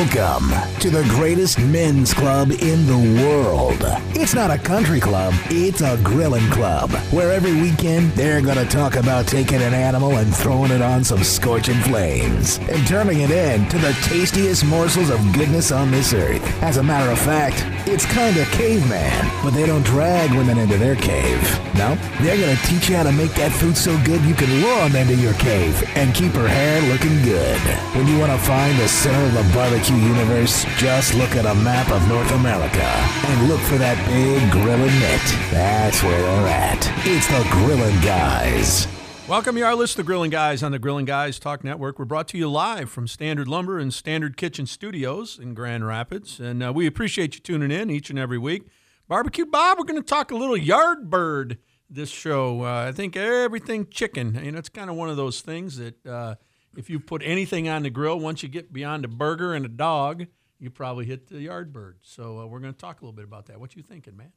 Welcome to the greatest men's club in the world. It's not a country club, it's a grilling club, where every weekend they're going to talk about taking an animal and throwing it on some scorching flames and turning it into the tastiest morsels of goodness on this earth. As a matter of fact, it's kind of caveman, but they don't drag women into their cave. No, they're going to teach you how to make that food so good you can lure them into your cave and keep her hair looking good. When you want to find the center of the barbecue universe, just look at a map of North America and look for that big grilling mitt. That's where they're at. It's the Grillin' Guys. Welcome, you are listening to Grilling Guys on the Grilling Guys Talk Network. We're brought to you live from Standard Lumber and Standard Kitchen Studios in Grand Rapids, and we appreciate you tuning in each and every week. Barbecue Bob, we're going to talk a little yard bird this show. I think everything chicken. It's kind of one of those things that if you put anything on the grill, once you get beyond a burger and a dog, you probably hit the yard bird. So we're going to talk a little bit about that. What you thinking, man?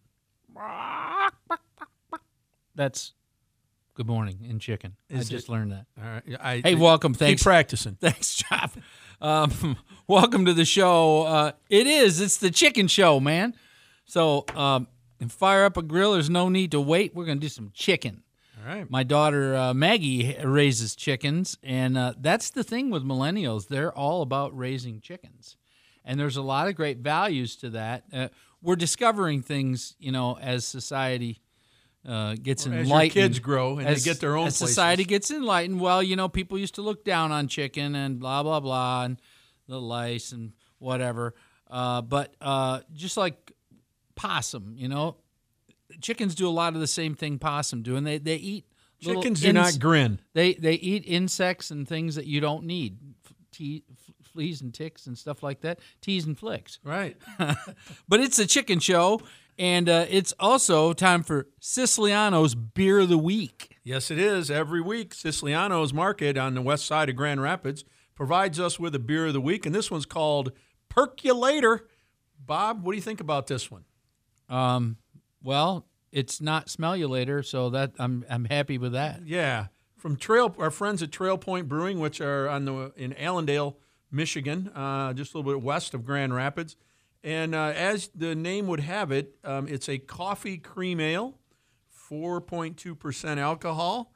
That's good morning in chicken. I just learned that. All right. Hey, welcome. Thanks. Keep practicing. Thanks, Chop. Welcome to the show. It's the chicken show, man. So fire up a grill. There's no need to wait. We're going to do some chicken. All right. My daughter, Maggie, raises chickens, and that's the thing with millennials. They're all about raising chickens, and there's a lot of great values to that. We're discovering things, as society gets enlightened. As your kids grow and they get their own as places. Society gets enlightened. Well, people used to look down on chicken and blah, blah, blah, and the lice and whatever. But just like possum, chickens do a lot of the same thing possum do, and they eat Chickens do not grin. They eat insects and things that you don't need, fleas and ticks and stuff like that, teas and flicks. Right. But it's a chicken show, and it's also time for Siciliano's Beer of the Week. Yes, it is. Every week, Siciliano's Market on the west side of Grand Rapids provides us with a Beer of the Week, and this one's called Percolator. Bob, what do you think about this one? Well, it's not smell you later, so that I'm happy with that. Yeah, from our friends at Trail Point Brewing, which are in Allendale, Michigan, just a little bit west of Grand Rapids. And as the name would have it, it's a coffee cream ale, 4.2% alcohol.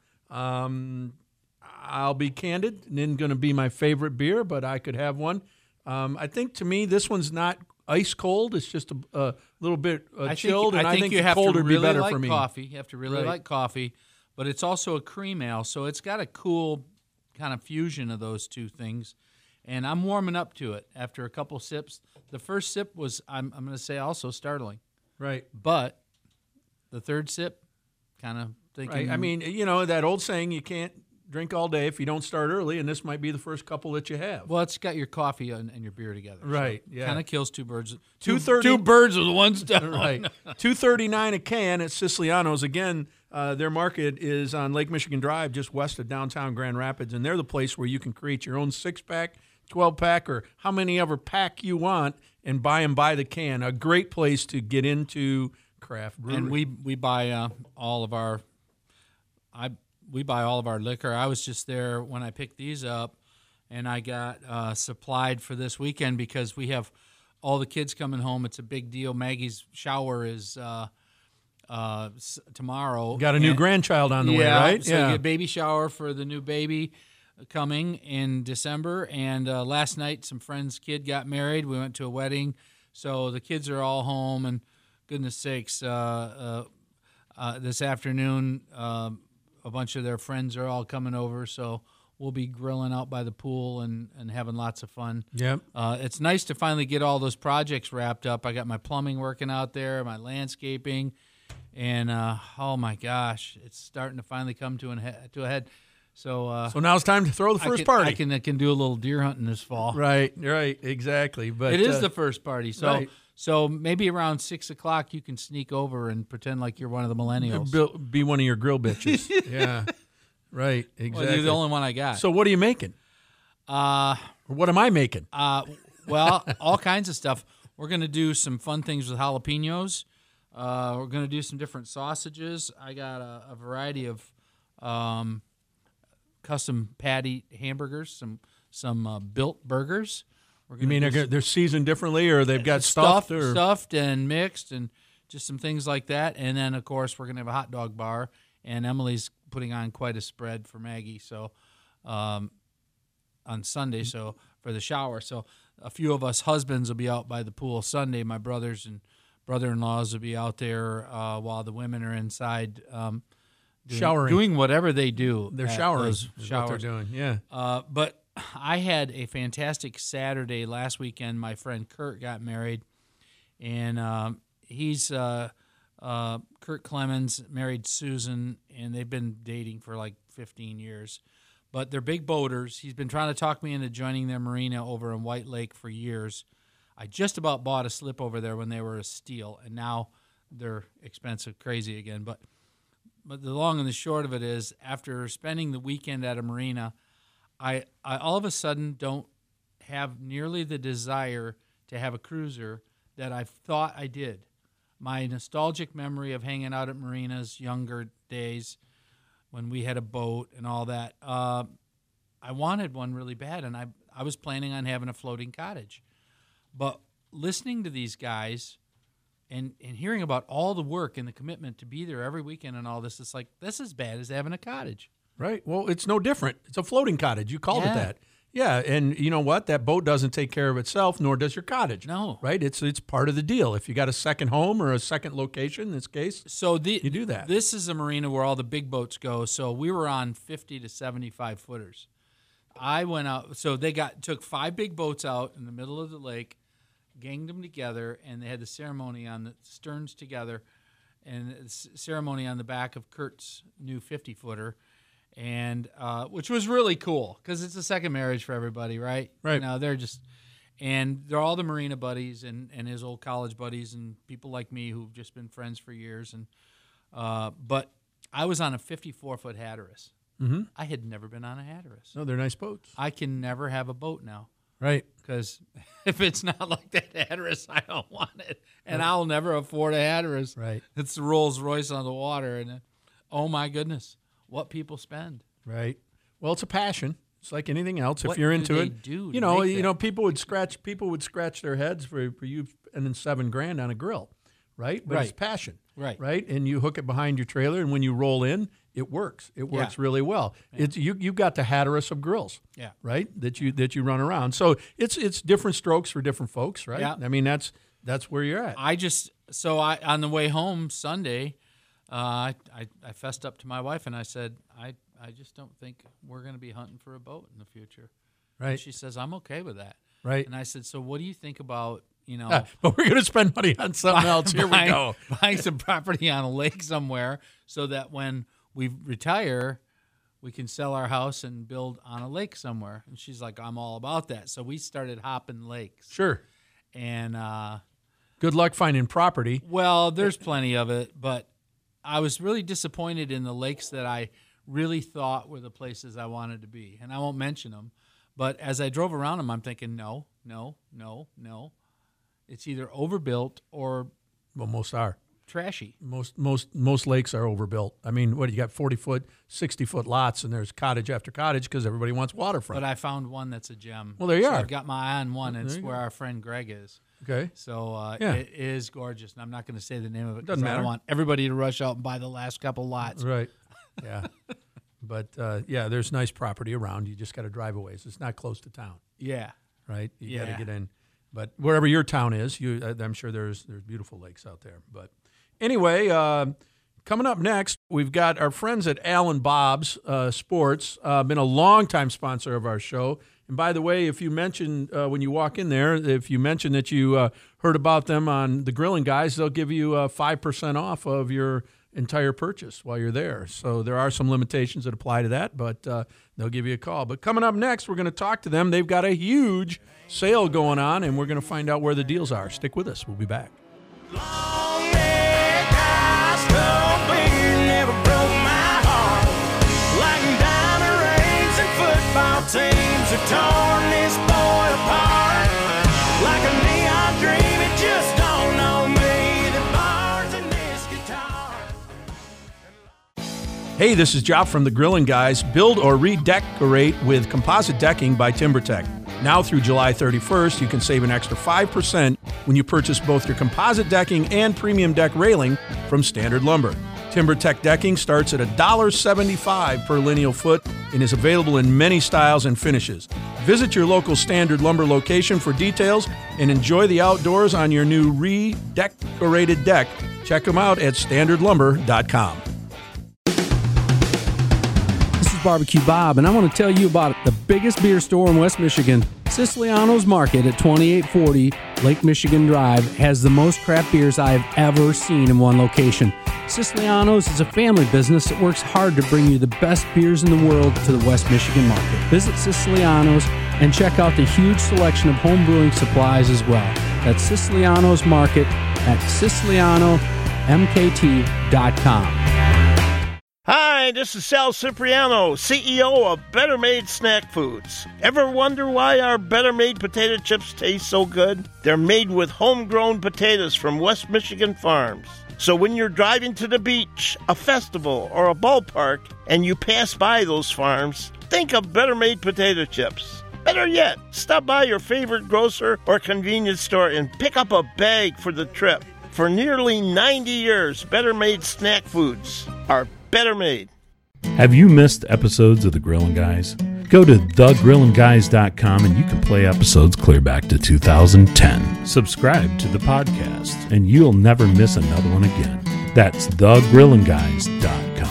I'll be candid, it isn't going to be my favorite beer, but I could have one. I think to me this one's not ice cold. It's just a little bit chilled, and I think you have cold to would really be better like for me. Coffee. You have to really Right. like coffee, but it's also a cream ale, so it's got a cool kind of fusion of those two things. And I'm warming up to it after a couple sips. The first sip was, I'm going to say, also startling. Right. But the third sip, kind of thinking. Right. I mean, that old saying, you can't drink all day if you don't start early, and this might be the first couple that you have. Well, it's got your coffee and your beer together. Right, So yeah. Kind of kills two birds. 230 Two birds with one stone. Right. $2.39 a can at Siciliano's. Again, their market is on Lake Michigan Drive, just west of downtown Grand Rapids, and they're the place where you can create your own 6-pack, 12-pack, or how many ever pack you want, and buy them by the can. A great place to get into craft brewery. And we buy all of our we buy all of our liquor. I was just there when I picked these up, and I got supplied for this weekend because we have all the kids coming home. It's a big deal. Maggie's shower is tomorrow. Got a new grandchild on the way, right? So you get a baby shower for the new baby coming in December. And last night, some friend's kid got married. We went to a wedding. So the kids are all home, and goodness sakes, this afternoon, a bunch of their friends are all coming over, so we'll be grilling out by the pool and having lots of fun. Yep. It's nice to finally get all those projects wrapped up. I got my plumbing working out there, my landscaping, and oh my gosh, it's starting to finally come to a head. So now it's time to throw the first party. I can do a little deer hunting this fall. Right, exactly. But it is the first party, so. Right. So maybe around 6 o'clock you can sneak over and pretend like you're one of the millennials. Be one of your grill bitches. Yeah, right, exactly. Well, you're the only one I got. So what are you making? Or what am I making? Well, all kinds of stuff. We're going to do some fun things with jalapenos. We're going to do some different sausages. I got a variety of custom patty hamburgers, some built burgers. You mean they're seasoned differently, or they've got stuffed and mixed, and just some things like that. And then, of course, we're going to have a hot dog bar, and Emily's putting on quite a spread for Maggie. So on Sunday, so for the shower. So a few of us husbands will be out by the pool Sunday. My brothers and brother-in-laws will be out there while the women are inside showering, doing whatever they do. They're showering. Showers. What they're doing, yeah. But I had a fantastic Saturday last weekend. My friend Kurt got married, and he's Kurt Clemens married Susan, and they've been dating for like 15 years. But they're big boaters. He's been trying to talk me into joining their marina over in White Lake for years. I just about bought a slip over there when they were a steal, and now they're expensive, crazy again. But the long and the short of it is, after spending the weekend at a marina, I all of a sudden don't have nearly the desire to have a cruiser that I thought I did. My nostalgic memory of hanging out at marinas, younger days, when we had a boat and all that, I wanted one really bad, and I was planning on having a floating cottage. But listening to these guys and hearing about all the work and the commitment to be there every weekend and all this, it's like, this is as bad as having a cottage. Right. Well, it's no different. It's a floating cottage. You called it that. Yeah, and you know what? That boat doesn't take care of itself, nor does your cottage. No. Right? It's part of the deal. If you got a second home or a second location, in this case, you do that. This is a marina where all the big boats go, so we were on 50 to 75 footers. I went out, so they took 5 big boats out in the middle of the lake, ganged them together, and they had the ceremony on the sterns together, and the ceremony on the back of Kurt's new 50-footer. And which was really cool because it's a second marriage for everybody, right? Right. They're all the marina buddies and his old college buddies and people like me who've just been friends for years. And but I was on a 54-foot Hatteras. Mm-hmm. I had never been on a Hatteras. No, they're nice boats. I can never have a boat now. Right. Because if it's not like that Hatteras, I don't want it. And I'll never afford a Hatteras. Right. It's the Rolls Royce on the water. And oh, my goodness. What people spend, right? Well, it's a passion. It's like anything else. What if you're into it, people would scratch their heads for you spending $7,000 on a grill, right? But it's passion, right? And you hook it behind your trailer, and when you roll in, it works. It works really well. Yeah. It's you've got the Hatteras of grills, right? That you run around. So it's different strokes for different folks, right? Yeah. I mean that's where you're at. I on the way home Sunday. I fessed up to my wife and I said, I just don't think we're going to be hunting for a boat in the future. Right. And she says, I'm okay with that. Right. And I said, so what do you think about, but we're going to spend money on something else. Here we go. Buying some property on a lake somewhere so that when we retire, we can sell our house and build on a lake somewhere. And she's like, I'm all about that. So we started hopping lakes. Sure. And good luck finding property. Well, there's plenty of it, but I was really disappointed in the lakes that I really thought were the places I wanted to be. And I won't mention them. But as I drove around them, I'm thinking, no. It's either overbuilt or most are trashy. Most lakes are overbuilt. I mean, what, you got 40-foot, 60-foot lots, and there's cottage after cottage because everybody wants waterfront. But I found one that's a gem. Well, there you are. I've got my eye on one. It's where our friend Greg is. Okay. So it is gorgeous. And I'm not going to say the name of it because I don't want everybody to rush out and buy the last couple lots. Right. Yeah. But, there's nice property around. You just got to drive a ways. It's not close to town. Yeah. Right? You got to get in. But wherever your town is, I'm sure there's beautiful lakes out there. But anyway, coming up next, we've got our friends at Al and Bob's Sports, been a longtime sponsor of our show. And by the way, if you mention when you walk in there, if you mention that you heard about them on the Grilling Guys, they'll give you 5% off of your entire purchase while you're there. So there are some limitations that apply to that, but they'll give you a call. But coming up next, we're going to talk to them. They've got a huge sale going on, and we're going to find out where the deals are. Stick with us. We'll be back. Long neck, high skull beard never broke my heart. Like diamond rings and football teams have torn this boy apart. Like a neon dream, it just don't know me. The bars in this guitar. Hey, this is Job from the Grilling Guys. Build or redecorate with composite decking by TimberTech. Now through July 31st, you can save an extra 5% when you purchase both your composite decking and premium deck railing from Standard Lumber. TimberTech decking starts at $1.75 per lineal foot and is available in many styles and finishes. Visit your local Standard Lumber location for details and enjoy the outdoors on your new redecorated deck. Check them out at standardlumber.com. This is Barbecue Bob, and I want to tell you about the biggest beer store in West Michigan. Siciliano's Market at 2840 Lake Michigan Drive has the most craft beers I have ever seen in one location. Siciliano's is a family business that works hard to bring you the best beers in the world to the West Michigan market. Visit Siciliano's and check out the huge selection of home brewing supplies as well. That's Siciliano's Market at SicilianoMKT.com. Hi, this is Sal Cipriano, CEO of Better Made Snack Foods. Ever wonder why our Better Made potato chips taste so good? They're made with homegrown potatoes from West Michigan farms. So when you're driving to the beach, a festival, or a ballpark, and you pass by those farms, think of Better Made potato chips. Better yet, stop by your favorite grocer or convenience store and pick up a bag for the trip. For nearly 90 years, Better Made Snack Foods are better made. Have you missed episodes of The Grillin' Guys? Go to thegrillandguys.com and you can play episodes clear back to 2010. Subscribe to the podcast and you'll never miss another one again. That's thegrillandguys.com.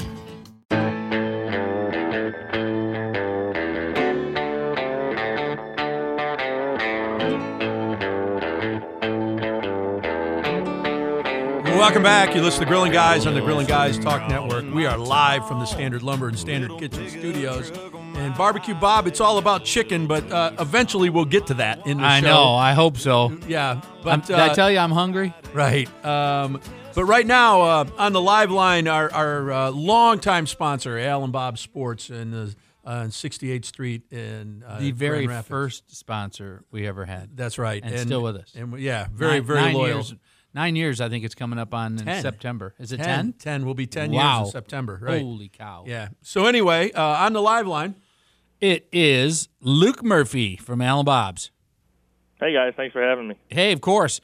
Welcome back. You listen to Grillin' Guys on the Grillin' Guys Talk Network. We are live from the Standard Lumber and Standard Kitchen studios. And Barbecue Bob, it's all about chicken, but eventually we'll get to that in the show. I know. I hope so. Yeah. But, Did I tell you I'm hungry? Right. But right now, on the live line, our longtime sponsor, Al and Bob Sports, on 68th Street in The very Grand Rapids. first sponsor we ever had. That's right. And still with us. And yeah, very loyal. 9 years, I think it's coming up on in 10. September. Is it 10? 10 will be 10 Wow. years in September. Right. Holy cow. Yeah. So anyway, on the live line. It is Luke Murphy from Al and Bob's. Hey, guys. Thanks for having me. Hey, of course.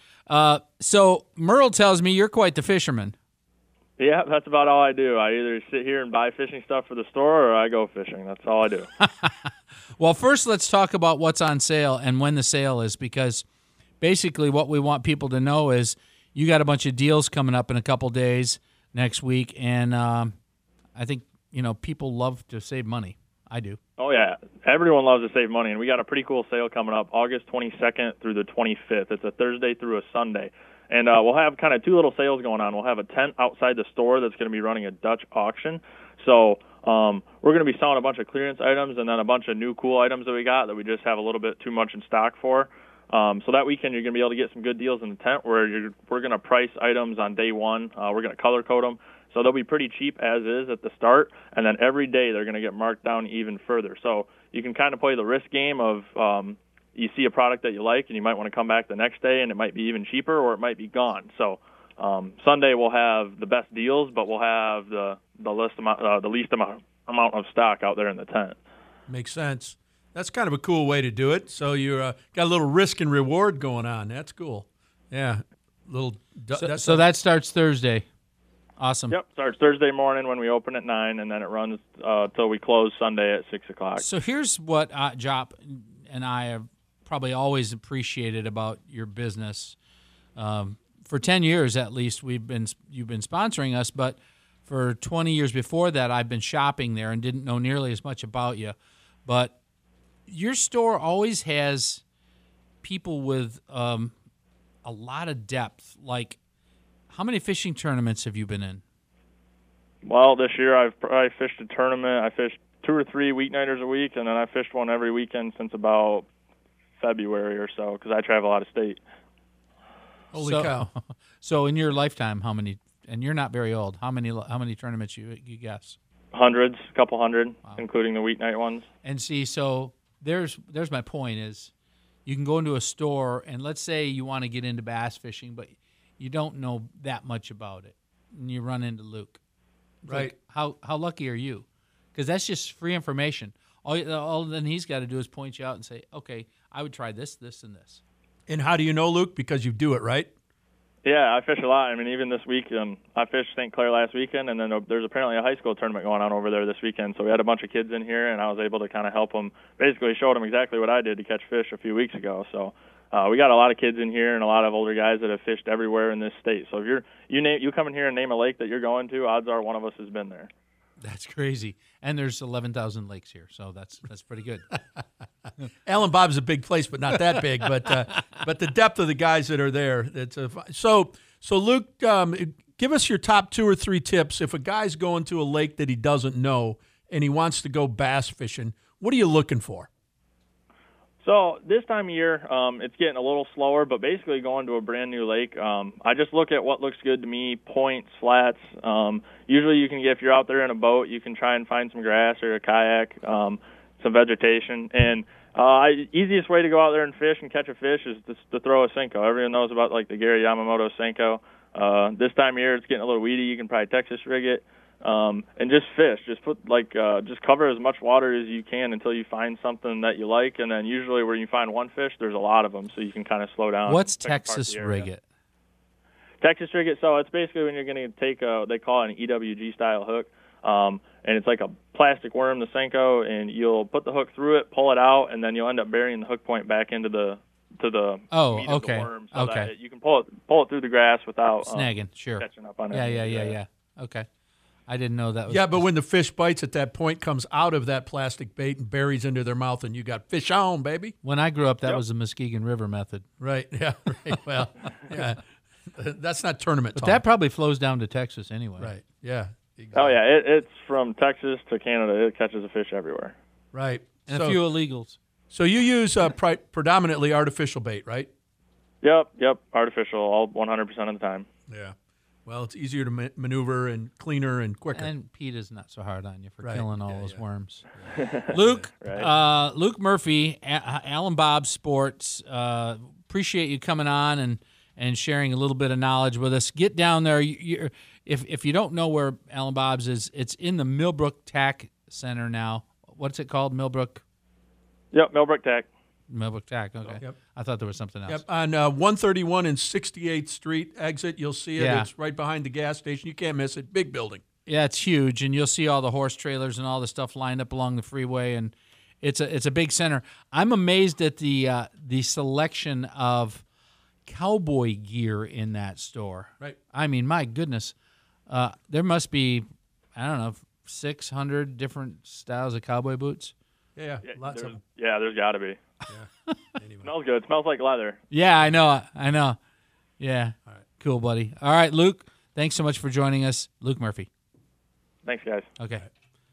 So Merle tells me you're quite the fisherman. Yeah, that's about all I do. I either sit here and buy fishing stuff for the store or I go fishing. That's all I do. Well, first let's talk about what's on sale and when the sale is, because basically what we want people to know is you got a bunch of deals coming up in a couple days next week, and I think, people love to save money. I do. Oh, yeah. Everyone loves to save money, and we got a pretty cool sale coming up August 22nd through the 25th. It's a Thursday through a Sunday. And we'll have kind of two little sales going on. We'll have a tent outside the store that's going to be running a Dutch auction. So we're going to be selling a bunch of clearance items and then a bunch of new cool items that we got that we just have a little bit too much in stock for. So that weekend you're going to be able to get some good deals in the tent where we're going to price items on day one. We're going to color code them. So they'll be pretty cheap as is at the start, and then every day they're going to get marked down even further. So you can kind of play the risk game of you see a product that you like and you might want to come back the next day and it might be even cheaper or it might be gone. So Sunday we'll have the best deals, but we'll have the least amount of stock out there in the tent. Makes sense. That's kind of a cool way to do it. So you got a little risk and reward going on. That's cool. Yeah. So that starts Thursday. Awesome. Yep, starts Thursday morning when we open at 9, and then it runs till we close Sunday at 6 o'clock. So here's what Jop and I have probably always appreciated about your business. For 10 years at least, you've been sponsoring us, but for 20 years before that, I've been shopping there and didn't know nearly as much about you. But your store always has people with a lot of depth. Like, how many fishing tournaments have you been in? Well, this year I've probably fished a tournament. I fished 2 or 3 weeknighters a week, and then I fished one every weekend since about February or so because I travel out of state. Holy cow. So in your lifetime, how many, and you're not very old, how many tournaments you guess? Hundreds, a couple hundred, wow, including the weeknight ones. And see, so there's my point is you can go into a store, and let's say you want to get into bass fishing, but you don't know that much about it, and you run into Luke. It's right. Like, how lucky are you? Because that's just free information. All then he's got to do is point you out and say, okay, I would try this, this, and this. And how do you know, Luke? Because you do it, right? Yeah, I fish a lot. I mean, even this week, I fished St. Clair last weekend, and then there's apparently a high school tournament going on over there this weekend. So we had a bunch of kids in here, and I was able to kind of help them. Basically, showed them exactly what I did to catch fish a few weeks ago. So we got a lot of kids in here and a lot of older guys that have fished everywhere in this state. So if you come in here and name a lake that you're going to, odds are one of us has been there. That's crazy. And there's 11,000 lakes here, so that's pretty good. Alan Bob's a big place, but not that big. But the depth of the guys that are there. So Luke, give us your top 2 or 3 tips. If a guy's going to a lake that he doesn't know and he wants to go bass fishing, what are you looking for? So this time of year, it's getting a little slower, but basically going to a brand new lake, I just look at what looks good to me, points, flats. Usually you can get, if you're out there in a boat, you can try and find some grass or a kayak, some vegetation. And easiest way to go out there and fish and catch a fish is to throw a Senko. Everyone knows about like the Gary Yamamoto Senko. This time of year it's getting a little weedy. You can probably Texas rig it. And just fish. Just put just cover as much water as you can until you find something that you like, and then usually where you find one fish, there's a lot of them, so you can kind of slow down. What's Texas rig it? Texas rig it. So it's basically when you're going to take they call it an EWG style hook, and it's like a plastic worm, the Senko, and you'll put the hook through it, pull it out, and then you'll end up burying the hook point back into the meat of the worm, so that you can pull it through the grass without snagging, catching up on it. Yeah. Okay. I didn't know that was... Yeah, but when the fish bites at that point, comes out of that plastic bait and buries into their mouth, and you got fish on, baby. When I grew up, that was the Muskegon River method. Right, yeah. Right. Well, yeah. That's not tournament But talk. that probably flows down to Texas anyway. Right, yeah. Exactly. Oh, yeah, it's from Texas to Canada. It catches a fish everywhere. Right. And a few illegals. So you use predominantly artificial bait, right? Yep, artificial, all 100% of the time. Yeah. Well, it's easier to maneuver and cleaner and quicker. And PETA's not so hard on you for killing all those worms. Yeah. Luke, Luke Murphy, Alan Bob Sports. Appreciate you coming on and sharing a little bit of knowledge with us. Get down there. If you don't know where Alan Bob's is, it's in the Millbrook Tack Center now. What's it called? Millbrook? Yep, Millbrook Tack. Millbrook Tack, okay. Yep. I thought there was something else. Yep, on 131 and 68th Street exit, you'll see it. Yeah. It's right behind the gas station. You can't miss it. Big building. Yeah, it's huge, and you'll see all the horse trailers and all the stuff lined up along the freeway, and it's a big center. I'm amazed at the selection of cowboy gear in that store. Right. I mean, my goodness, there must be, I don't know, 600 different styles of cowboy boots. Yeah, lots of them. Yeah, there's got to be. Yeah. Anyway. Smells good. It smells like leather. Yeah, I know. Yeah. All right. Cool, buddy. All right, Luke, thanks so much for joining us. Luke Murphy. Thanks, guys. Okay.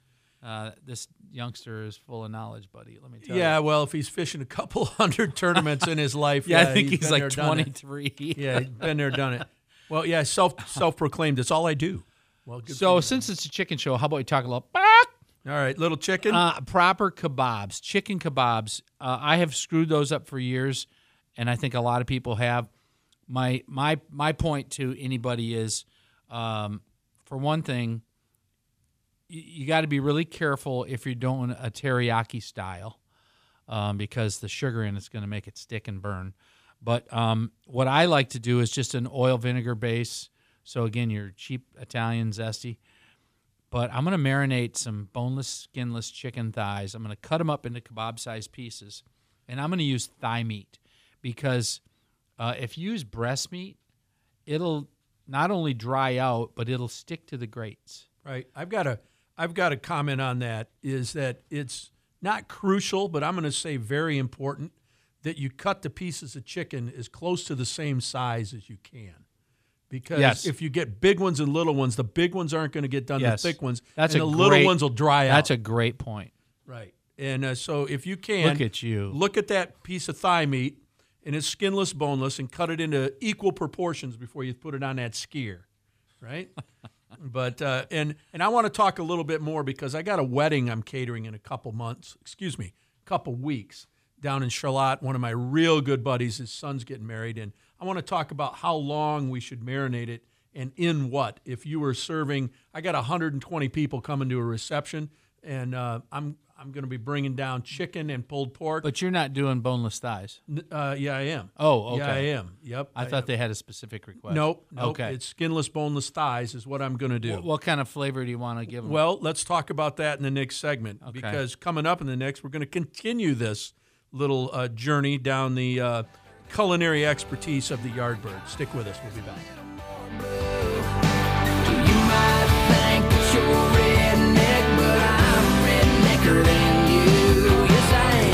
This youngster is full of knowledge, buddy. Let me tell you. Yeah, well, if he's fishing a couple hundred tournaments in his life, I think he's been like there, done it. 23. Yeah, he's been there, done it. Well, yeah, self-proclaimed. It's all I do. Well, good So for you, since it's a chicken show, how about we talk a little all right, little chicken. proper kebabs, chicken kebabs. I have screwed those up for years, and I think a lot of people have. My point to anybody is, for one thing, you got to be really careful if you're doing a teriyaki style, because the sugar in it's going to make it stick and burn. But what I like to do is just an oil vinegar base. So again, your cheap Italian zesty. But I'm going to marinate some boneless, skinless chicken thighs. I'm going to cut them up into kebab-sized pieces, and I'm going to use thigh meat because if you use breast meat, it'll not only dry out, but it'll stick to the grates. Right. I've got a comment on that. Is that it's not crucial, but I'm going to say very important that you cut the pieces of chicken as close to the same size as you can. Because if you get big ones and little ones, the big ones aren't going to get done. The thick ones, and the little ones will dry out. That's a great point. Right. And so if you can, look at you. Look at that piece of thigh meat, and it's skinless, boneless, and cut it into equal proportions before you put it on that skier. Right. But and I want to talk a little bit more because I got a wedding I'm catering in a couple weeks down in Charlotte. One of my real good buddies, his son's getting married, and I want to talk about how long we should marinate it and in what. If you were serving, I got 120 people coming to a reception. and I'm going to be bringing down chicken and pulled pork. But you're not doing boneless thighs. Yeah, I am. Oh, okay. Yeah, I am. Yep. I thought they had a specific request. Nope. Okay. It's skinless, boneless thighs is what I'm going to do. What kind of flavor do you want to give them? Well, let's talk about that in the next segment because coming up in the next, we're going to continue this little journey down the culinary expertise of the Yardbird. Stick with us. We'll be back. You might think that you're redneck, but I'm rednecker than you. Yes,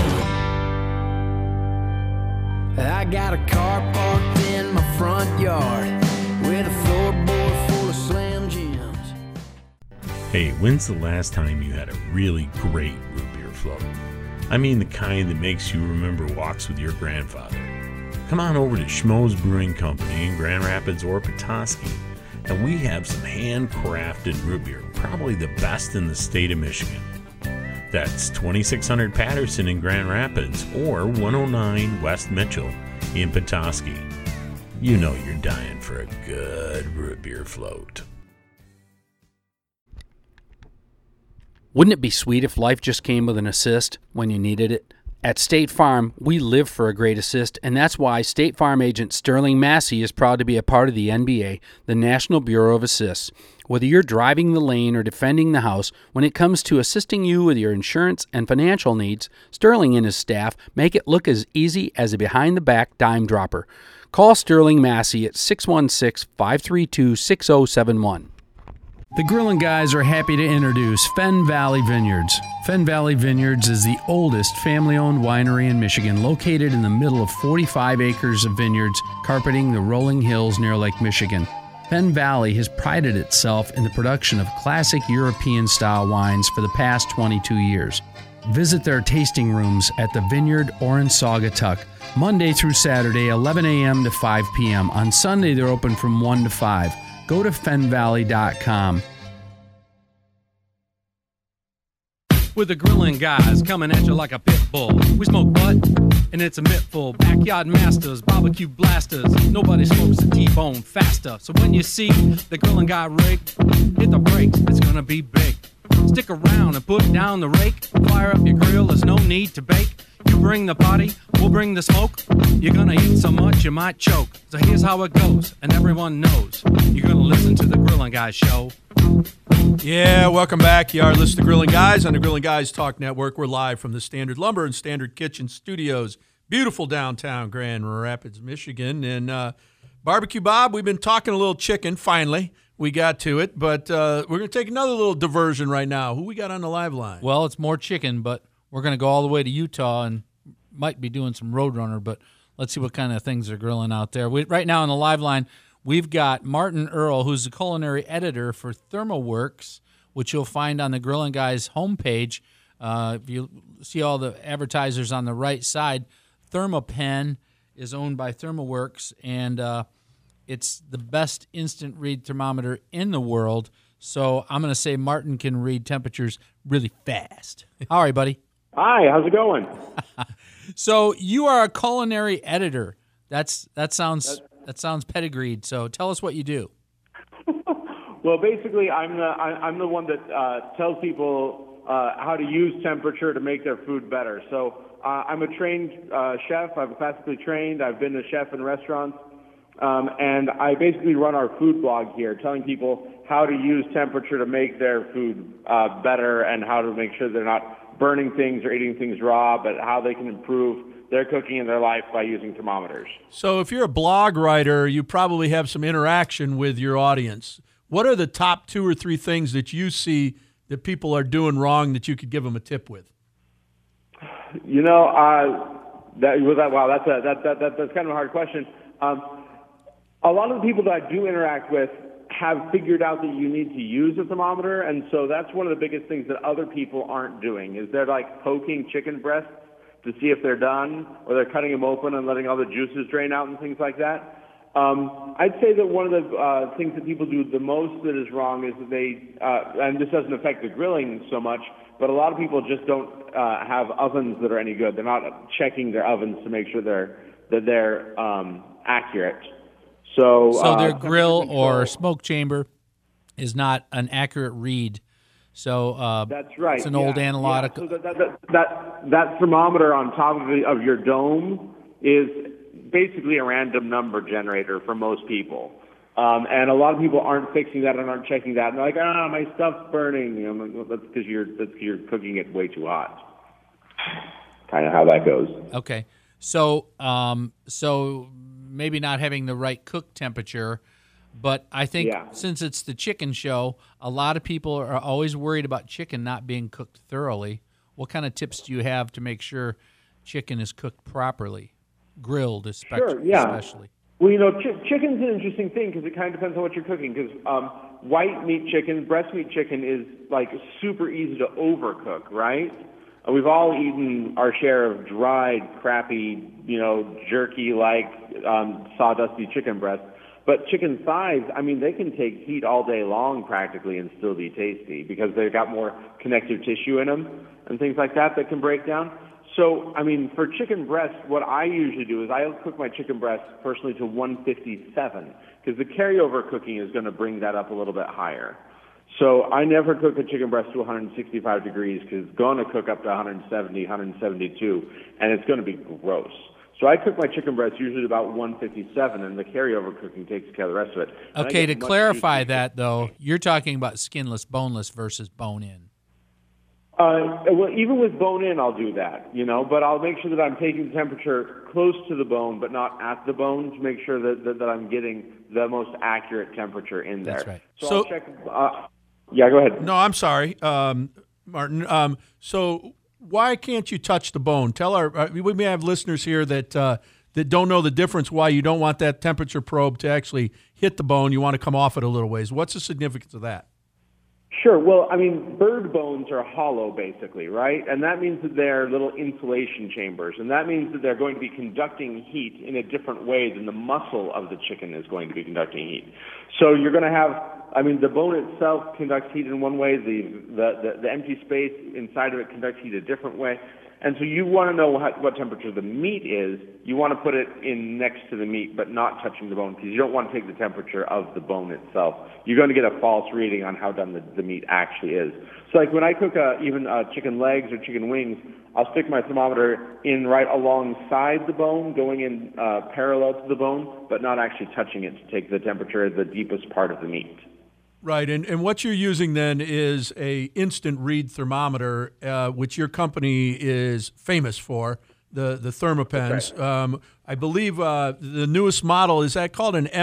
I am. I got a car parked in my front yard with a floorboard full of Slim Jims. Hey, when's the last time you had a really great root beer float? I mean the kind that makes you remember walks with your grandfather. Come on over to Schmoes Brewing Company in Grand Rapids or Petoskey, and we have some handcrafted root beer, probably the best in the state of Michigan. That's 2600 Patterson in Grand Rapids or 109 West Mitchell in Petoskey. You know you're dying for a good root beer float. Wouldn't it be sweet if life just came with an assist when you needed it? At State Farm, we live for a great assist, and that's why State Farm agent Sterling Massey is proud to be a part of the NBA, the National Bureau of Assists. Whether you're driving the lane or defending the house, when it comes to assisting you with your insurance and financial needs, Sterling and his staff make it look as easy as a behind-the-back dime dropper. Call Sterling Massey at 616-532-6071. The Grillin' Guys are happy to introduce Fenn Valley Vineyards. Fenn Valley Vineyards is the oldest family-owned winery in Michigan, located in the middle of 45 acres of vineyards carpeting the rolling hills near Lake Michigan. Fenn Valley has prided itself in the production of classic European-style wines for the past 22 years. Visit their tasting rooms at the Vineyard or in Saugatuck, Monday through Saturday, 11 a.m. to 5 p.m. On Sunday, they're open from 1 to 5. Go to fennvalley.com. With the Grillin' Guys coming at you like a pit bull. We smoke butt, and it's a mittful. Backyard masters, barbecue blasters. Nobody smokes a T-bone faster. So when you see the Grillin' Guy rig, hit the brakes, it's gonna be big. Stick around and put down the rake. Fire up your grill, there's no need to bake. You bring the party, we'll bring the smoke. You're gonna eat so much you might choke. So here's how it goes, and everyone knows. You're gonna listen to the Grillin' Guys show. Yeah, welcome back. You are listening to Grilling Guys on the Grilling Guys Talk Network. We're live from the Standard Lumber and Standard Kitchen Studios, beautiful downtown Grand Rapids, Michigan. And Barbecue Bob, we've been talking a little chicken. Finally, we got to it, but we're going to take another little diversion right now. Who we got on the live line? Well, it's more chicken, but we're going to go all the way to Utah and might be doing some Roadrunner, but let's see what kind of things they're grilling out there. Right now on the live line, we've got Martin Earl, who's the culinary editor for ThermoWorks, which you'll find on the Grillin' Guys homepage. If you see all the advertisers on the right side, ThermoPen is owned by ThermoWorks, and it's the best instant read thermometer in the world. So I'm going to say Martin can read temperatures really fast. How are you, buddy? Hi, how's it going? So you are a culinary editor. That sounds pedigreed. So tell us what you do. Well, basically, I'm the one that tells people how to use temperature to make their food better. So I'm a trained chef. I'm classically trained. I've been a chef in restaurants, and I basically run our food blog here, telling people how to use temperature to make their food better and how to make sure they're not burning things or eating things raw, but how they can improve their cooking in their life by using thermometers. So if you're a blog writer, you probably have some interaction with your audience. What are the top 2 or 3 things that you see that people are doing wrong that you could give them a tip with? You know, that's kind of a hard question. A lot of the people that I do interact with have figured out that you need to use a thermometer, and so that's one of the biggest things that other people aren't doing, is they're like poking chicken breasts to see if they're done, or they're cutting them open and letting all the juices drain out and things like that. I'd say that one of the things that people do the most that is wrong is that they, and this doesn't affect the grilling so much, but a lot of people just don't have ovens that are any good. They're not checking their ovens to make sure they're accurate. So their grill or smoke chamber is not an accurate read So that's right. It's an old analog. Yeah. So that thermometer on top of your dome is basically a random number generator for most people. And a lot of people aren't fixing that and aren't checking that. And they're like, my stuff's burning. You know, well, that's because you're cooking it way too hot. Kind of how that goes. Okay. So so maybe not having the right cook temperature, but I think since it's the chicken show, a lot of people are always worried about chicken not being cooked thoroughly. What kind of tips do you have to make sure chicken is cooked properly, grilled especially? Well, you know, chicken's an interesting thing because it kind of depends on what you're cooking. Because white meat chicken, breast meat chicken is like super easy to overcook, right? We've all eaten our share of dried, crappy, you know, jerky-like sawdusty chicken breasts. But chicken thighs, I mean, they can take heat all day long practically and still be tasty because they've got more connective tissue in them and things like that can break down. So, I mean, for chicken breast, what I usually do is I'll cook my chicken breast personally to 157 because the carryover cooking is going to bring that up a little bit higher. So I never cook a chicken breast to 165 degrees because it's going to cook up to 170, 172, and it's going to be gross. So I cook my chicken breast usually to about 157, and the carryover cooking takes care of the rest of it. Okay, to clarify that, though, you're talking about skinless, boneless versus bone-in. Well, even with bone-in, I'll do that, you know, but I'll make sure that I'm taking the temperature close to the bone but not at the bone to make sure that I'm getting the most accurate temperature in there. That's right. So I'll check. Yeah, go ahead. No, I'm sorry, Martin. So why can't you touch the bone? Tell we may have listeners here that don't know the difference, why you don't want that temperature probe to actually hit the bone. You want to come off it a little ways. What's the significance of that? Sure. Well, I mean, bird bones are hollow, basically, right? And that means that they're little insulation chambers, and that means that they're going to be conducting heat in a different way than the muscle of the chicken is going to be conducting heat. So you're going to have, I mean, the bone itself conducts heat in one way, the empty space inside of it conducts heat a different way. And so you want to know what temperature the meat is. You want to put it in next to the meat, but not touching the bone, because you don't want to take the temperature of the bone itself. You're going to get a false reading on how done the meat actually is. So like when I cook even chicken legs or chicken wings, I'll stick my thermometer in right alongside the bone, going in parallel to the bone, but not actually touching it to take the temperature of the deepest part of the meat. Right, and what you're using then is a instant read thermometer, which your company is famous for, the Thermopens. Right. I believe the newest model, is that called an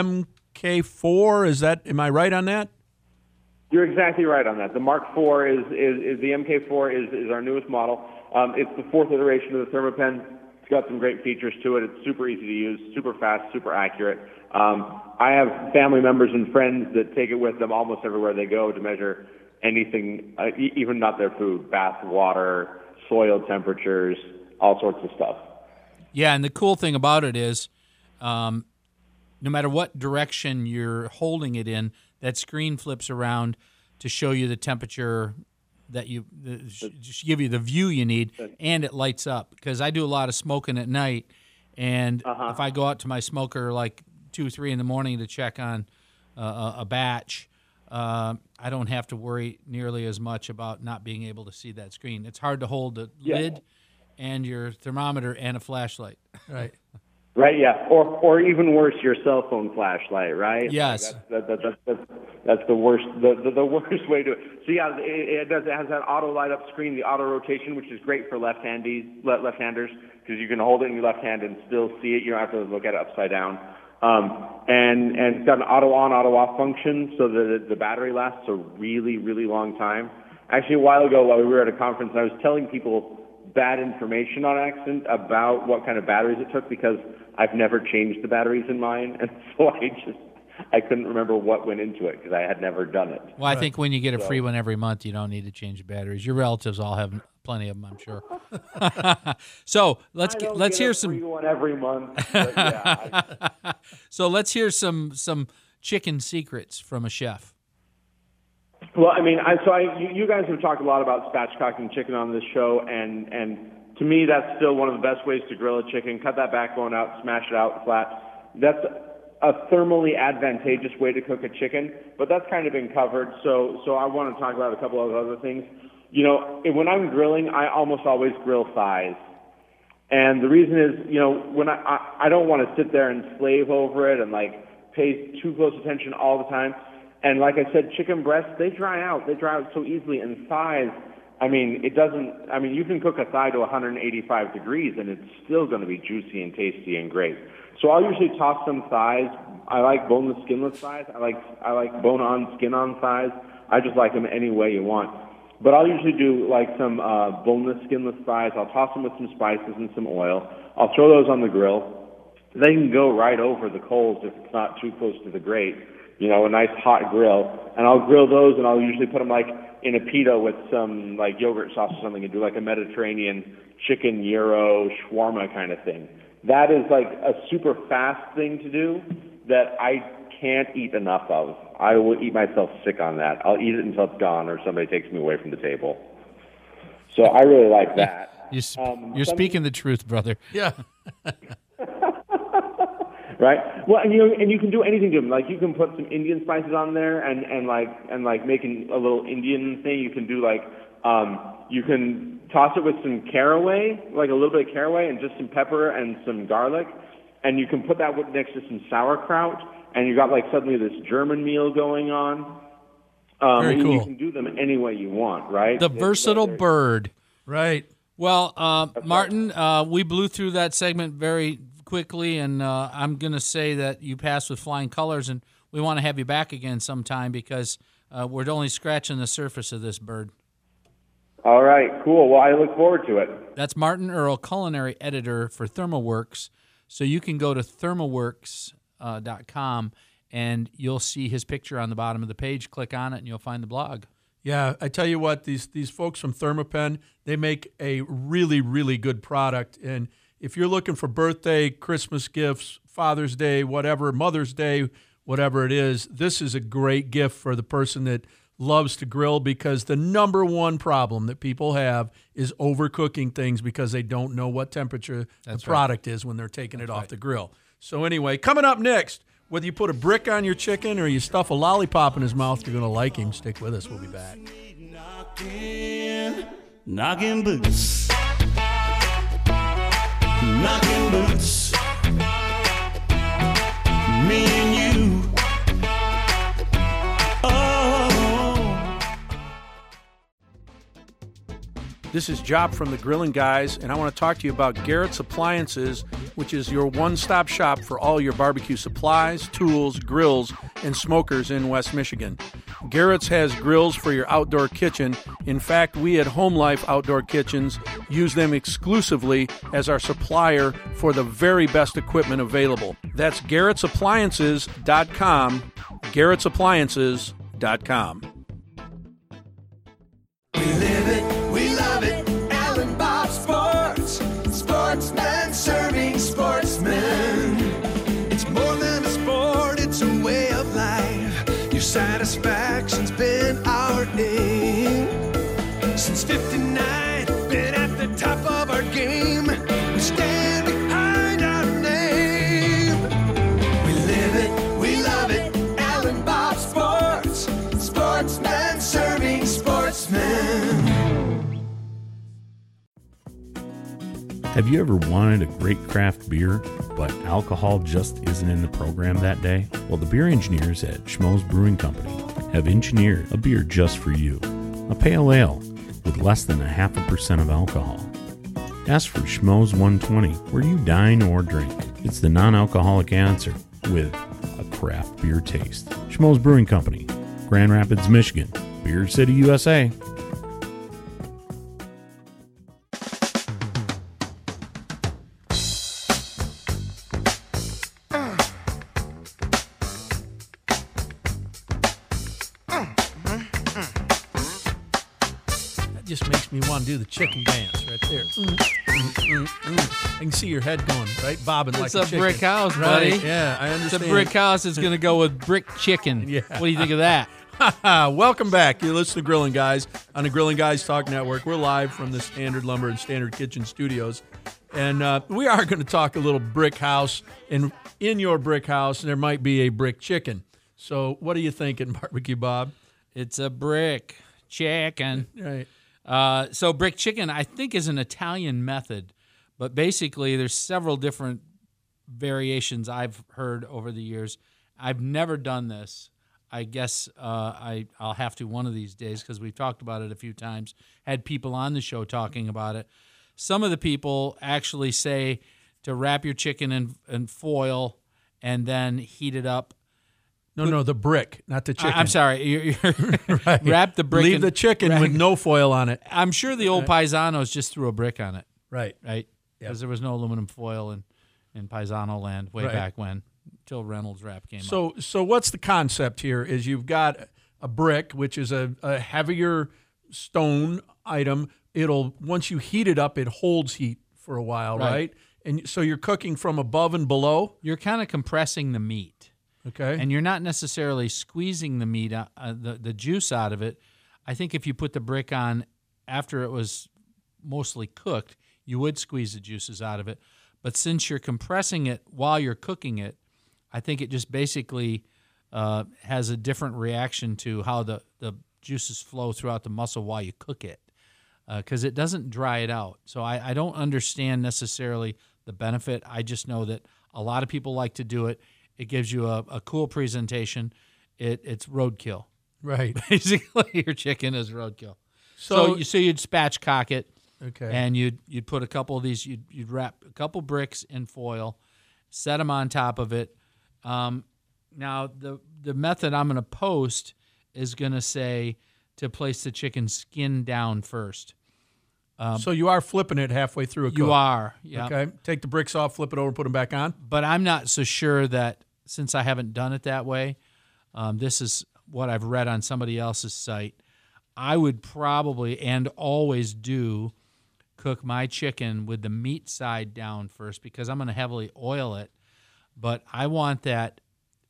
MK4? Am I right on that? You're exactly right on that. The Mark IV is the MK4 is our newest model. It's the fourth iteration of the Thermopen. It's got some great features to it. It's super easy to use, super fast, super accurate. I have family members and friends that take it with them almost everywhere they go to measure anything, even not their food, bath water, soil temperatures, all sorts of stuff. Yeah, and the cool thing about it is no matter what direction you're holding it in, that screen flips around to show you the temperature that just give you the view you need, and it lights up. Because I do a lot of smoking at night, and if I go out to my smoker like 2 or 3 in the morning to check on a batch, I don't have to worry nearly as much about not being able to see that screen. It's hard to hold the lid and your thermometer and a flashlight. Right. Right, yeah, or even worse, your cell phone flashlight, right? Yes, that's the worst. The worst way to. So yeah, it has that auto light up screen, the auto rotation, which is great for left-handers because you can hold it in your left hand and still see it. You don't have to look at it upside down. And it's got an auto on, auto off function, so that the battery lasts a really, really long time. Actually, a while ago, while we were at a conference, I was telling people bad information on accident about what kind of batteries it took because I've never changed the batteries in mine, and so I couldn't remember what went into it because I had never done it. Well, I think when you get a free one every month, you don't need to change the batteries. Your relatives all have plenty of them, I'm sure. So let's hear some. Free one every month. But yeah, So let's hear some chicken secrets from a chef. Well, I mean, you guys have talked a lot about spatchcocking chicken on this show, and to me, that's still one of the best ways to grill a chicken. Cut that backbone out, smash it out flat. a thermally advantageous way to cook a chicken, but that's kind of been covered. So I want to talk about a couple of other things. You know, when I'm grilling, I almost always grill thighs. And the reason is, you know, when I don't want to sit there and slave over it and like pay too close attention all the time. And like I said, chicken breasts, they dry out. They dry out so easily. And thighs, I mean, you can cook a thigh to 185 degrees and it's still going to be juicy and tasty and great. So I'll usually toss some thighs. I like boneless, skinless thighs. I like bone-on, skin-on thighs. I just like them any way you want. But I'll usually do like some boneless, skinless thighs. I'll toss them with some spices and some oil. I'll throw those on the grill. They can go right over the coals if it's not too close to the grate. You know, a nice hot grill. And I'll grill those, and I'll usually put them like in a pita with some like yogurt sauce or something and do like a Mediterranean chicken gyro shawarma kind of thing. That is like a super fast thing to do that I can't eat enough of. I will eat myself sick on that. I'll eat it until it's gone or somebody takes me away from the table. So I really like that. You're speaking the truth, brother. Yeah. Right. Well, and you can do anything to them. Like you can put some Indian spices on there, and like making a little Indian thing. You can do like you can toss it with some caraway, like a little bit of caraway, and just some pepper and some garlic, and you can put that next to some sauerkraut, and you got like suddenly this German meal going on. Very cool. You can do them any way you want, right? The versatile bird. Right. Well, Martin, we blew through that segment very quickly, and I'm going to say that you passed with flying colors, and we want to have you back again sometime because we're only scratching the surface of this bird. All right, cool. Well, I look forward to it. That's Martin Earl, culinary editor for ThermoWorks. So you can go to thermoworks.com, and you'll see his picture on the bottom of the page. Click on it, and you'll find the blog. Yeah, I tell you what, these folks from Thermapen, they make a really, really good product. And if you're looking for birthday, Christmas gifts, Father's Day, whatever, Mother's Day, whatever it is, this is a great gift for the person that loves to grill, because the number one problem that people have is overcooking things because they don't know what temperature the product is when they're taking it off the grill. So anyway, coming up next, whether you put a brick on your chicken or you stuff a lollipop in his mouth, you're going to like him. Stick with us. We'll be back. Knocking boots. Knocking boots. Me and you. This is Job from the Grilling Guys, and I want to talk to you about Garrett's Appliances, which is your one-stop shop for all your barbecue supplies, tools, grills, and smokers in West Michigan. Garrett's has grills for your outdoor kitchen. In fact, we at Home Life Outdoor Kitchens use them exclusively as our supplier for the very best equipment available. That's Garrett'sAppliances.com, Garrett'sAppliances.com. We live it, we love it, Alan Bob Sports. Sportsman serving sportsmen. It's more than a sport, it's a way of life. Your satisfaction's been our aim. Since 59, been at the top of our game. We stand behind our name. We live it, we love it, Alan Bob Sports. Sportsman serving sportsmen. Have you ever wanted a great craft beer, but alcohol just isn't in the program that day? Well, the beer engineers at Schmoes Brewing Company have engineered a beer just for you. A pale ale with less than 0.5% of alcohol. Ask for Schmoes 120 where you dine or drink. It's the non-alcoholic answer with a craft beer taste. Schmoes Brewing Company, Grand Rapids, Michigan. Beer City, USA. Just makes me want to do the chicken dance right there. I can see your head going, right? Bobbing like a chicken. It's a brick house, buddy. Right. Yeah, I understand. It's a brick house. It's going to go with brick chicken. Yeah. What do you think of that? Welcome back. You listen to Grilling Guys on the Grilling Guys Talk Network. We're live from the Standard Lumber and Standard Kitchen studios. And we are going to talk a little brick house. And in your brick house, there might be a brick chicken. So what are you thinking, Barbecue Bob? It's a brick chicken. Right. So brick chicken, I think, is an Italian method. But basically, there's several different variations I've heard over the years. I've never done this. I guess I'll have to one of these days because we've talked about it a few times, had people on the show talking about it. Some of the people actually say to wrap your chicken in foil and then heat it up. No, the brick, not the chicken. I'm sorry. You're Right. Wrap the brick. Leave the chicken with no foil on it. I'm sure the old Paisanos just threw a brick on it. Right. Right? Because there was no aluminum foil in Paisano land way back when, until Reynolds Wrap came up. So what's the concept here is you've got a brick, which is a heavier stone item. Once you heat it up, it holds heat for a while, right? And so you're cooking from above and below? You're kind of compressing the meat. Okay. And you're not necessarily squeezing the meat, the juice out of it. I think if you put the brick on after it was mostly cooked, you would squeeze the juices out of it. But since you're compressing it while you're cooking it, I think it just basically has a different reaction to how the juices flow throughout the muscle while you cook it, because it doesn't dry it out. So I don't understand necessarily the benefit. I just know that a lot of people like to do it. It gives you a cool presentation. It's roadkill. Right. Basically, your chicken is roadkill. So you'd spatchcock it. Okay. And you'd put a couple of these. You'd wrap a couple bricks in foil, set them on top of it. Now the method I'm going to post is going to say to place the chicken skin down first. So you are flipping it halfway through a cook. You are. Yeah. Okay. Take the bricks off, flip it over, put them back on. But I'm not so sure that, since I haven't done it that way, this is what I've read on somebody else's site. I would probably and always do cook my chicken with the meat side down first, because I'm going to heavily oil it. But I want that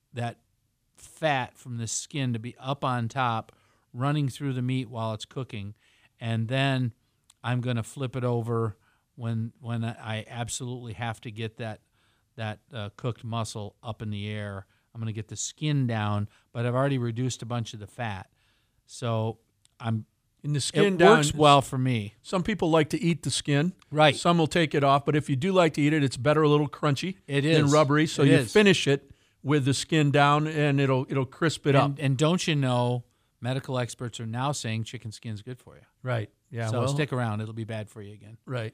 fat from the skin to be up on top, running through the meat while it's cooking, and then I'm going to flip it over when I absolutely have to get that cooked muscle up in the air. I'm going to get the skin down, but I've already reduced a bunch of the fat, so In the skin it down, works well for me. Some people like to eat the skin. Right. Some will take it off, but if you do like to eat it, it's better a little crunchy than rubbery. So you finish it with the skin down, and it'll crisp it up. And don't you know, medical experts are now saying chicken skin's good for you. Right. Yeah. So stick around; it'll be bad for you again. Right.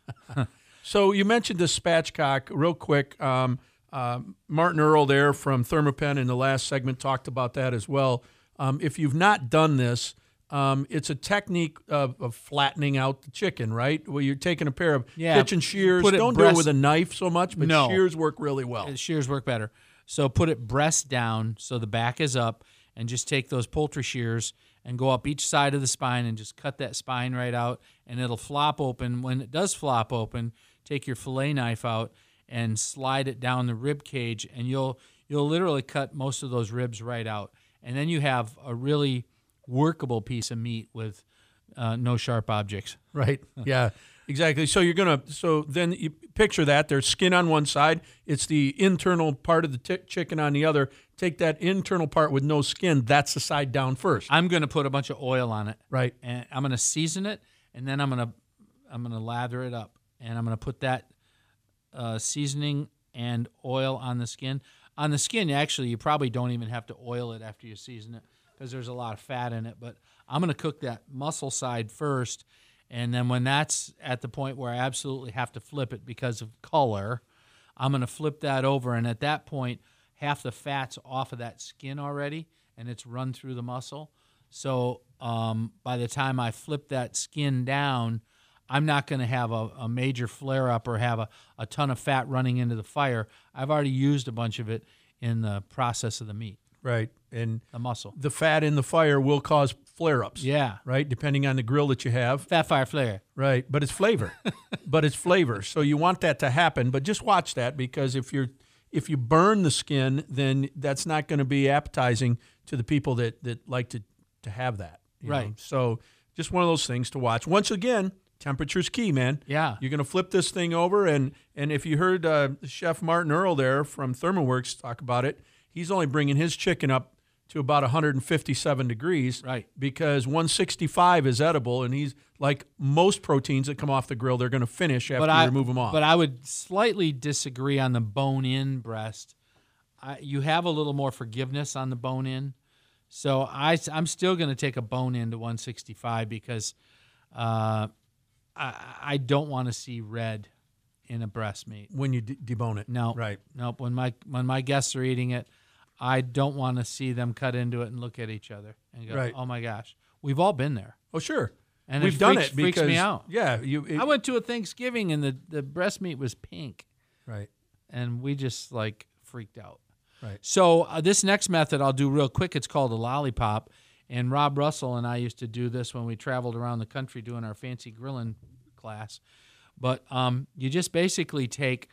So you mentioned the spatchcock real quick. Martin Earl there from Thermapen in the last segment talked about that as well. If you've not done this, it's a technique of flattening out the chicken, right? Where you're taking a pair of kitchen shears. Don't do it with a knife so much, but shears work really well. Shears work better. So put it breast down so the back is up, and just take those poultry shears and go up each side of the spine and just cut that spine right out, and it'll flop open. When it does flop open, take your fillet knife out and slide it down the rib cage, and you'll literally cut most of those ribs right out. And then you have a really workable piece of meat with no sharp objects. Right. Yeah, exactly. So then you picture that there's skin on one side. It's the internal part of the chicken on the other. Take that internal part with no skin. That's the side down first. I'm going to put a bunch of oil on it. Right. And I'm going to season it, and then I'm going to lather it up, and I'm going to put that seasoning and oil on the skin. On the skin, actually, you probably don't even have to oil it after you season it, because there's a lot of fat in it. But I'm going to cook that muscle side first, and then when that's at the point where I absolutely have to flip it because of color, I'm going to flip that over, and at that point, half the fat's off of that skin already, and it's run through the muscle. So by the time I flip that skin down, I'm not going to have a major flare-up or have a ton of fat running into the fire. I've already used a bunch of it in the process of the meat. Right. And the muscle. The fat in the fire will cause flare-ups. Yeah. Right, depending on the grill that you have. Fat fire flare. Right, but it's flavor. So you want that to happen, but just watch that, because if you burn the skin, then that's not going to be appetizing to the people that like to have that. Right. know? So just one of those things to watch. Once again, Temperature's key, man. Yeah. You're going to flip this thing over, and if you heard Chef Martin Earl there from ThermoWorks talk about it, he's only bringing his chicken up to about 157 degrees. Right. Because 165 is edible, and he's like most proteins that come off the grill, they're going to finish after you remove them off. But I would slightly disagree on the bone-in breast. You have a little more forgiveness on the bone-in. So I'm still going to take a bone-in to 165 because I don't want to see red in a breast meat. When you debone it. No. Right. Nope. When my guests are eating it, I don't want to see them cut into it and look at each other and go, right. Oh, my gosh. We've all been there. Oh, sure. And we've done it freaks because, me out. Yeah. I went to a Thanksgiving and the breast meat was pink. Right. And we just freaked out. Right. So this next method I'll do real quick. It's called a lollipop. And Rob Russell and I used to do this when we traveled around the country doing our fancy grilling class. But you just basically take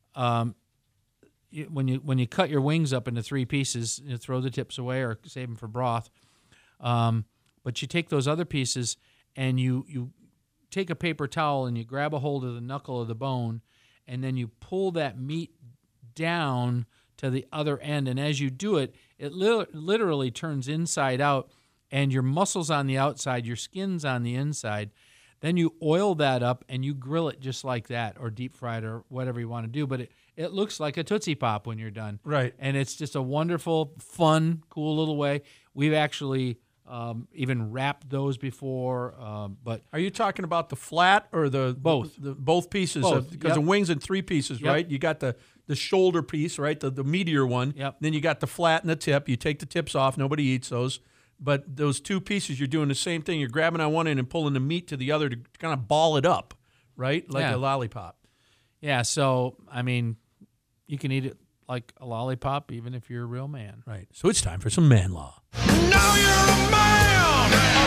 when you cut your wings up into 3 pieces, you throw the tips away or save them for broth. But you take those other pieces and you take a paper towel and you grab a hold of the knuckle of the bone, and then you pull that meat down to the other end. And as you do it, it literally turns inside out, and your muscle's on the outside, your skin's on the inside. Then you oil that up and you grill it just like that, or deep fried, or whatever you want to do. But it looks like a Tootsie Pop when you're done. Right. And it's just a wonderful, fun, cool little way. We've actually even wrapped those before. But are you talking about the flat or the both? Both pieces? Both. Because the wings in 3 pieces, Yep. right? You got the shoulder piece, right? The meatier one. Yep. Then you got the flat and the tip. You take the tips off. Nobody eats those. But those 2 pieces, you're doing the same thing. You're grabbing on one end and pulling the meat to the other to kind of ball it up, right? Like Yeah. a lollipop. Yeah, so, I mean, you can eat it like a lollipop even if you're a real man. Right. So it's time for some man law. Now you're a man,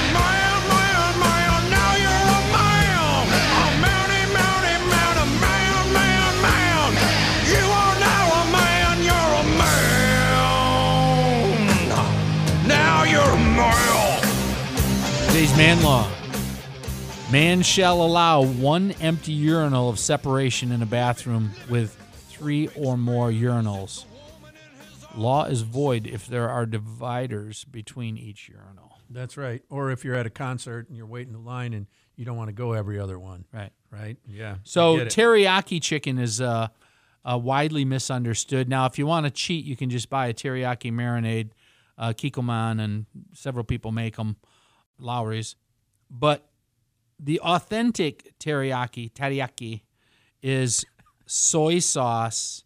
man. Now you're a man, man. You are now a man, you're a man. Now you're a man. Today's man law. Man shall allow 1 empty urinal of separation in a bathroom with 3 or more urinals. Law is void if there are dividers between each urinal. That's right. Or if you're at a concert and you're waiting in line and you don't want to go every other one. Right. Right? Yeah. So I get it. teriyaki chicken is widely misunderstood. Now, if you want to cheat, you can just buy a teriyaki marinade. Kikkoman and several people make them, Lowry's. But the authentic teriyaki is soy sauce,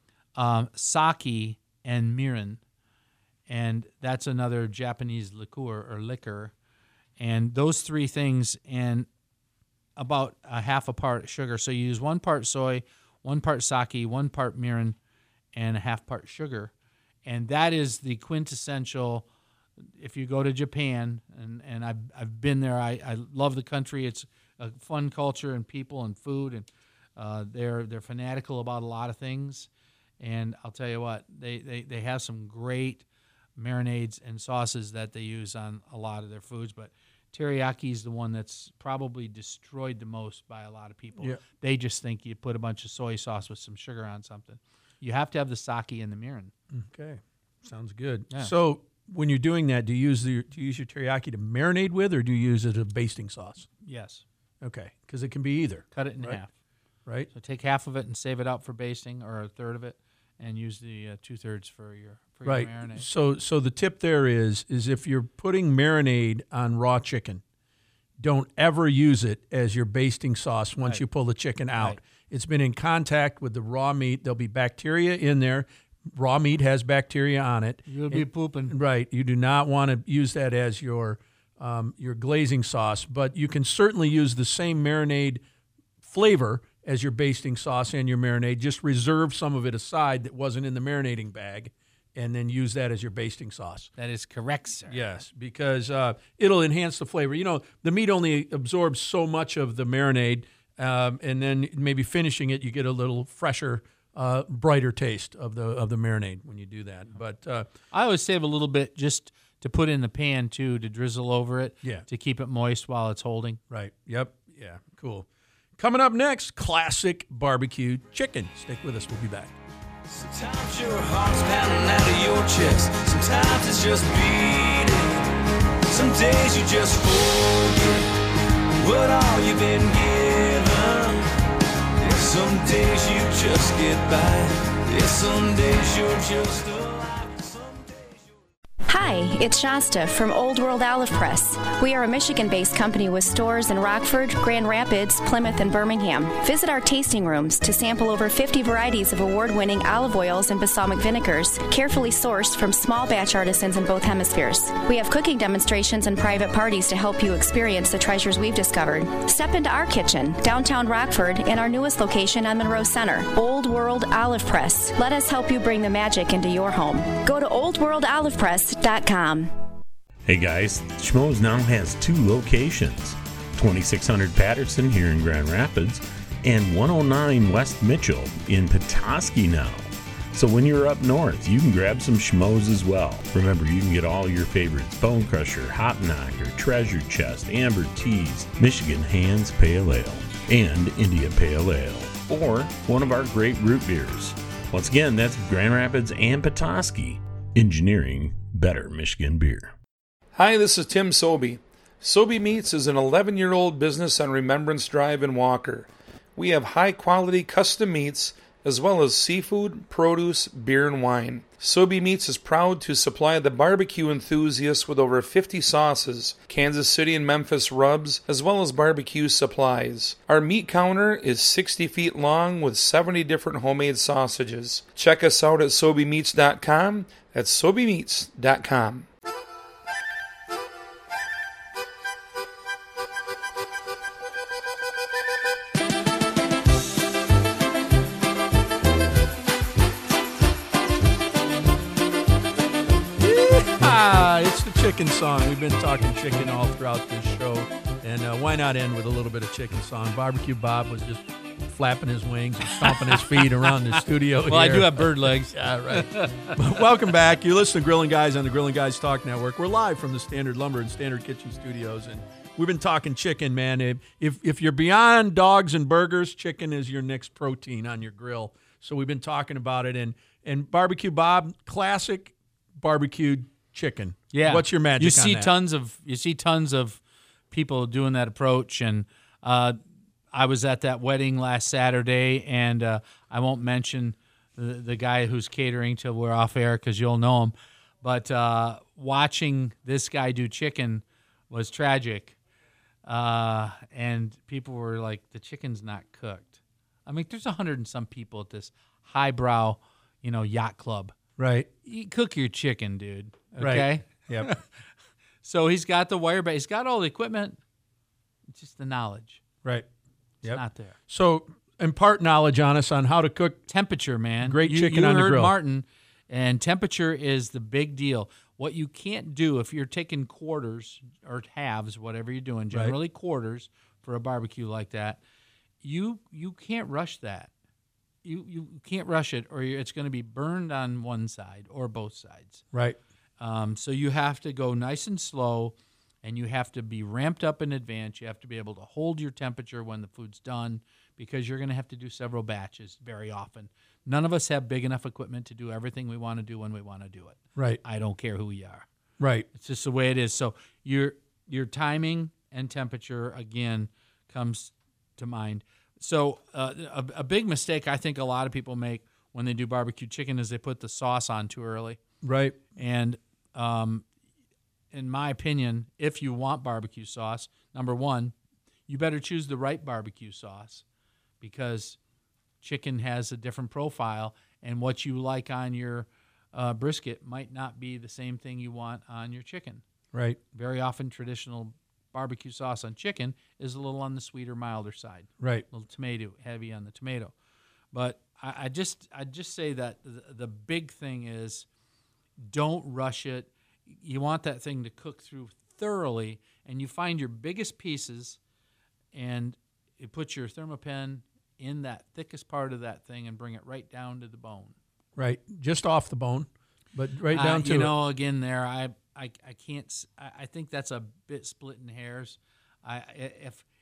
sake, and mirin. And that's another Japanese liquor. And those 3 things, and about a half a part sugar. So you use 1 part soy, 1 part sake, 1 part mirin, and a half part sugar. And that is the quintessential. If you go to Japan, and I've been there, I love the country. It's a fun culture and people and food, and they're fanatical about a lot of things. And I'll tell you what, they have some great marinades and sauces that they use on a lot of their foods. But teriyaki is the one that's probably destroyed the most by a lot of people. Yeah. They just think you put a bunch of soy sauce with some sugar on something. You have to have the sake and the mirin. Okay. Sounds good. Yeah. So when you're doing that, do you use your teriyaki to marinate with, or do you use it as a basting sauce? Yes. Okay. Because it can be either. Cut it in Right. half. Right? So take half of it and save it out for basting, or a third of it, and use the 2/3 for your Right. marinade. So the tip there is if you're putting marinade on raw chicken, don't ever use it as your basting sauce once Right. you pull the chicken out. Right. It's been in contact with the raw meat. There'll be bacteria in there. Raw meat has bacteria on it. You'll be pooping. Right. You do not want to use that as your glazing sauce, but you can certainly use the same marinade flavor as your basting sauce and your marinade. Just reserve some of it aside that wasn't in the marinating bag, and then use that as your basting sauce. That is correct, sir. Yes, because it'll enhance the flavor. You know, the meat only absorbs so much of the marinade, and then maybe finishing it, you get a little fresher, brighter taste of the marinade when you do that. But I always save a little bit just to put in the pan, too, to drizzle over it, Yeah. to keep it moist while it's holding. right, yep, yeah, Cool. Coming up next, classic barbecue chicken. Stick with us. We'll be back. Sometimes your heart's pounding out of your chest. Sometimes it's just beating. Some days you just forget what all you've been given. And some days you just get by. Yeah, some days you're just alive. Hi, it's Shasta from Old World Olive Press. We are a Michigan-based company with stores in Rockford, Grand Rapids, Plymouth, and Birmingham. Visit our tasting rooms to sample over 50 varieties of award-winning olive oils and balsamic vinegars, carefully sourced from small batch artisans in both hemispheres. We have cooking demonstrations and private parties to help you experience the treasures we've discovered. Step into our kitchen, downtown Rockford, in our newest location on Monroe Center, Old World Olive Press. Let us help you bring the magic into your home. Go to oldworldolivepress.com. Hey guys, Schmoes now has 2 locations, 2600 Patterson here in Grand Rapids and 109 West Mitchell in Petoskey now. So when you're up north, you can grab some Schmoes as well. Remember, you can get all your favorites: Bone Crusher, Hop Knocker, Treasure Chest, Amber Teas, Michigan Hands Pale Ale, and India Pale Ale, or one of our great root beers. Once again, that's Grand Rapids and Petoskey. Engineering better Michigan beer. Hi, this is Tim Sobey. Sobey Meats is an 11-year-old business on Remembrance Drive in Walker. We have high-quality custom meats as well as seafood, produce, beer, and wine. Sobey Meats is proud to supply the barbecue enthusiasts with over 50 sauces, Kansas City and Memphis rubs, as well as barbecue supplies. Our meat counter is 60 feet long with 70 different homemade sausages. Check us out at SobeyMeats.com. That's SobeyMeats.com. It's the chicken song. We've been talking chicken all throughout this show, and why not end with a little bit of chicken song? Barbecue Bob was just flapping his wings and stomping his feet around the studio. Well, I do have bird legs. Yeah, right. Welcome back. You're listening to Grilling Guys on the Grilling Guys Talk Network. We're live from the Standard Lumber and Standard Kitchen Studios, and we've been talking chicken, man. If you're beyond dogs and burgers, chicken is your next protein on your grill. So we've been talking about it, and Barbecue Bob, classic barbecued chicken. Yeah. What's your magic you see on that? You see tons of people doing that approach, and I was at that wedding last Saturday, and I won't mention the guy who's catering till we're off air because you'll know him. But watching this guy do chicken was tragic, and people were like, "The chicken's not cooked." I mean, there's 100 and some people at this highbrow, yacht club. Right. You cook your chicken, dude. Okay. Right. Yep. So he's got the wire, but he's got all the equipment. It's just the knowledge. Right. It's not there. So impart knowledge on us on how to cook temperature, man. Great chicken on the grill. You heard Martin, and temperature is the big deal. What you can't do if you're taking quarters or halves, whatever you're doing, generally quarters for a barbecue like that, you can't rush that. You can't rush it, or it's going to be burned on one side or both sides. Right. So you have to go nice and slow, and you have to be ramped up in advance. You have to be able to hold your temperature when the food's done, because you're going to have to do several batches very often. None of us have big enough equipment to do everything we want to do when we want to do it. Right. I don't care who we are. Right. It's just the way it is. So your timing and temperature, again, comes to mind. So a big mistake I think a lot of people make when they do barbecue chicken is they put the sauce on too early. Right. And in my opinion, if you want barbecue sauce, number one, you better choose the right barbecue sauce, because chicken has a different profile, and what you like on your brisket might not be the same thing you want on your chicken. Right. Very often traditional barbecue sauce on chicken is a little on the sweeter, milder side. Right. A little tomato, heavy on the tomato. But I just say that the big thing is don't rush it. You want that thing to cook through thoroughly, and you find your biggest pieces, and you put your Thermopen in that thickest part of that thing and bring it right down to the bone. Right. Just off the bone, but right down to it. Again, there, I can't. I think that's a bit splitting hairs.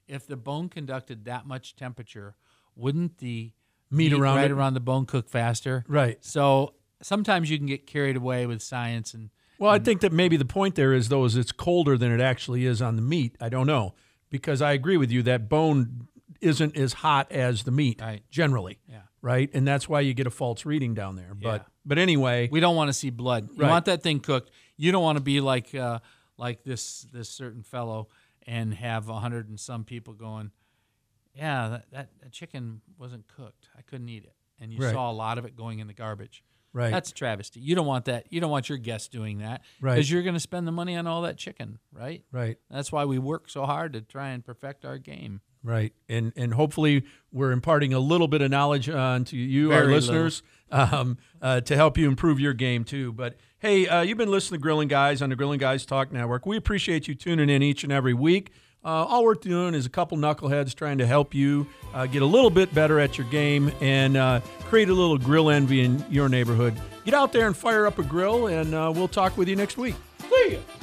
if the bone conducted that much temperature, wouldn't the Meat around right it? around the bone cook faster? Right. So sometimes you can get carried away with science and. Well, I think that maybe the point there is, though, is it's colder than it actually is on the meat. I don't know, because I agree with you that bone isn't as hot as the meat generally, right? And that's why you get a false reading down there. But anyway, we don't want to see blood. You want that thing cooked. You don't want to be like this certain fellow and have 100 and some people going, yeah, that chicken wasn't cooked. I couldn't eat it, and you saw a lot of it going in the garbage. Right. That's a travesty. You don't want that. You don't want your guests doing that. Right. Because you're going to spend the money on all that chicken, right? Right. That's why we work so hard to try and perfect our game. Right. And hopefully we're imparting a little bit of knowledge to you, our Very listeners, to help you improve your game too. But hey, you've been listening to Grilling Guys on the Grilling Guys Talk Network. We appreciate you tuning in each and every week. All we're doing is a couple knuckleheads trying to help you get a little bit better at your game and create a little grill envy in your neighborhood. Get out there and fire up a grill, and we'll talk with you next week. See ya.